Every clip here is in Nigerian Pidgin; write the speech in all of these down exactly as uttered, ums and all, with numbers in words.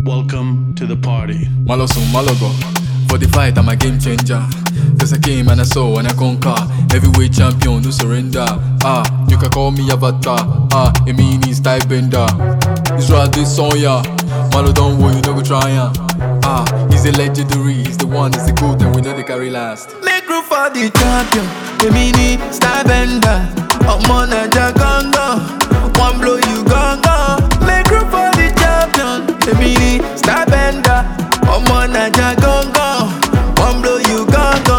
Welcome to the party. Malo soon, malo go. For the fight, I'm a game changer. Cause I came and I saw and I conquer. Heavyweight champion, no surrender. Ah, you can call me Avatar. Ah, a mini style bender. Israel this song, yeah. Malo don't worry, you no go try ya. Ah, he's a legendary, he's the one, he's the goat, and we know they carry last. Make room for the champion, a mini style bender. I'm on a jagongo. One blow you gongo. Make room for the champion, a mini style bender. I'm on a jagongo. One blow you gongo.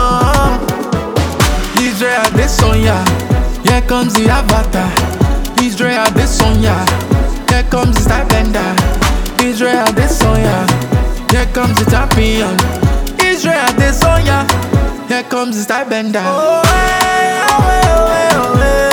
Israel this on ya. Here comes the avatar. Israel this on ya. Here comes the style bender. Israel this on ya. Here comes the champion. Israel this on ya. Here comes the style bender. Oh, hey, oh, hey, oh, hey, oh, hey.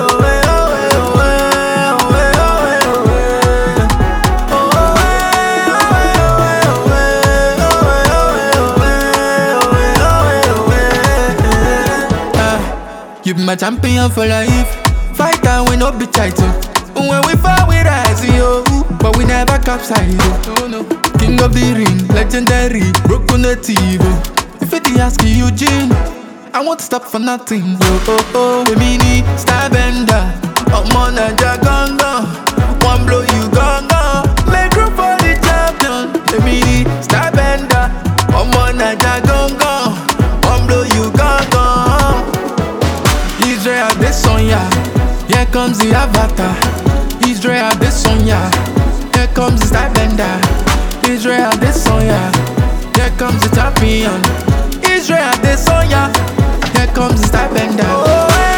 You be my champion for life. Fighter we no be title. When we fall we rise, yo, but we never capsize. Oh no, king of the ring, legendary, broken native. If it ask you, Eugene, I won't stop for nothing. Oh oh oh, the mini style bender. I'm on a jagongo. One blow you gongo. Make room for the champion. The mini style bender. I'm on a jagongo. One blow you gongo. Israel this on ya. Here comes the avatar. Israel this on ya. Here comes the style bender. Israel this on ya. Here comes the champion. Israel this on ya. Here comes the style bender. Oh, hey.